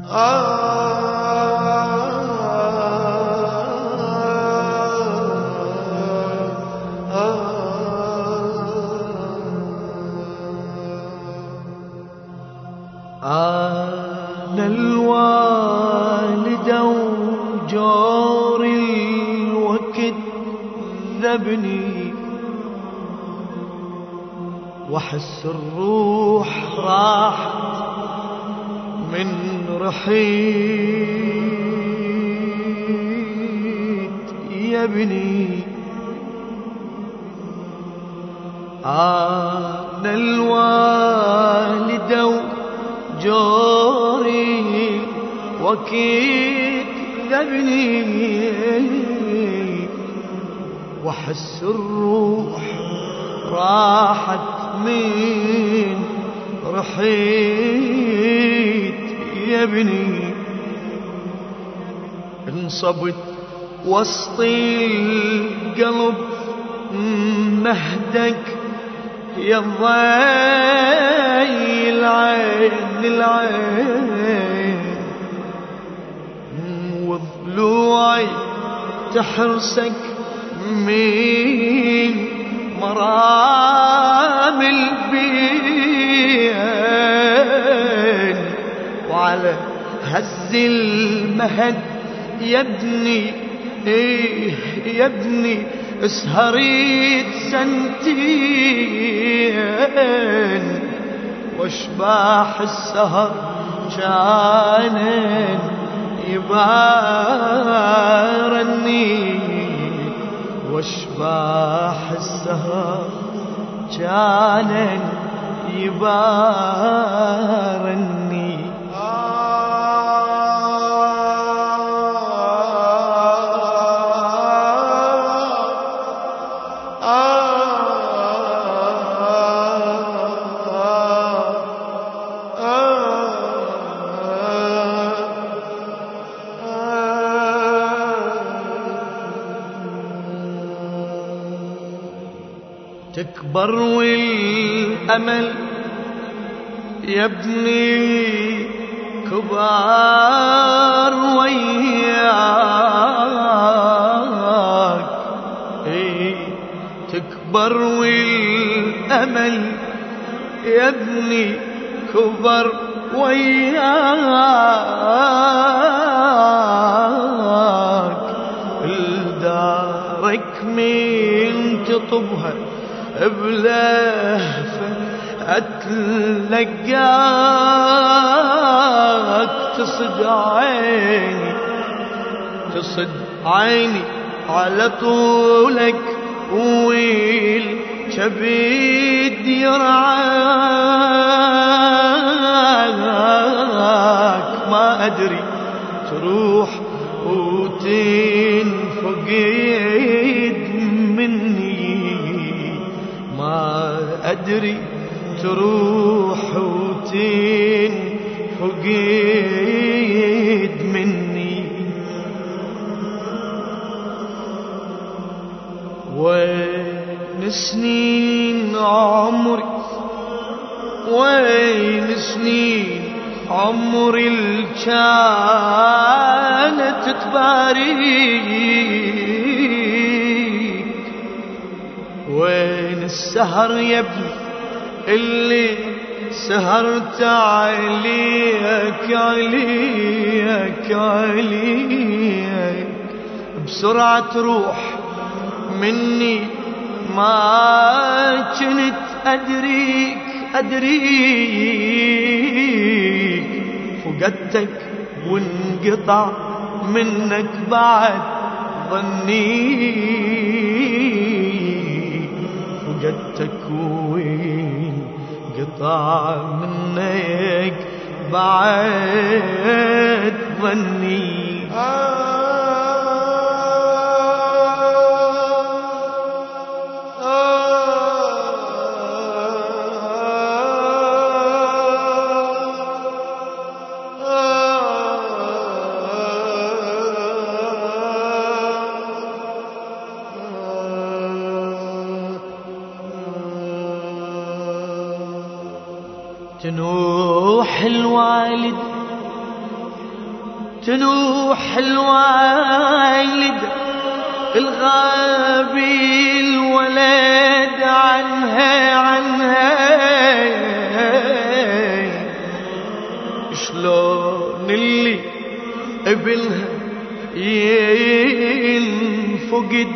أنا الوالد وجور الوقت ذبني، وأحس الروح راحت من رحيت يا ابني. أنا الوالد وجوري وكيد ذبني، وأحس الروح راحت من رحيت يا ابني. انصبت وسط القلب مهدك يا ضي العين العين، وضلوعي تحرسك من مرام البين، وعلى هز المهد يا ابني يا ابني اسهريت سنتين، واشباح السهر كان يبارني، واشباح السهر كان يبارني. تكبر والأمل يا ابني كبار وياك، تكبر والأمل يا ابني كبر وياك، الدارك من تطبها بلهفة أتلقاك، تصد عيني تصد عيني على طولك، والكبد يرعاك، ما أدري تروح وتنفقد مني، ما أدري تروح وتنفقد مني. وين سنين عمري وين سنين عمري اللي كانت تباريك، وين السهر يا ابني اللي سهرت عليك عليك عليك، بسرعة تروح مني ما كنت أدريك أدريك، فقدتك وانقطع منك بعد ظني، فقدتك وانقطع منك بعد ظني. تنوح الوالد تنوح الوالد الغابي الولد عنها شلون اللي ابنها ينفقد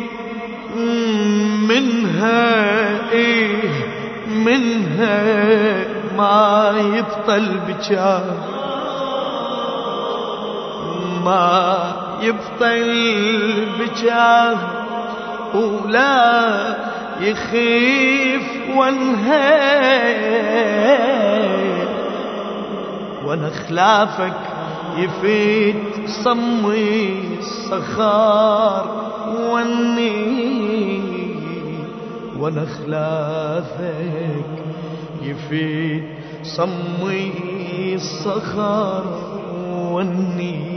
منها ما يبطل بجاه ما يبطل بجاه ولا يخيف وانا خلافك يفيد صمي الصخار وانا خلافك يفيد صمي الصخار والني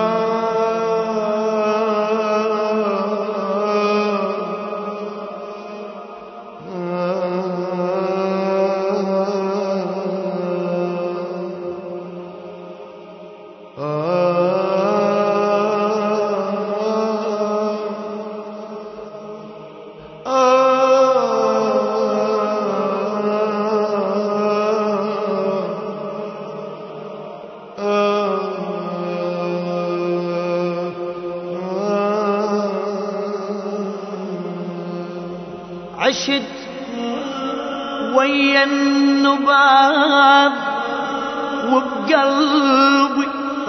عشت ويا النباب وبقلبي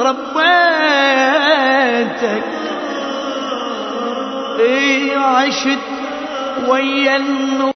ربيتك عشت ويا النباب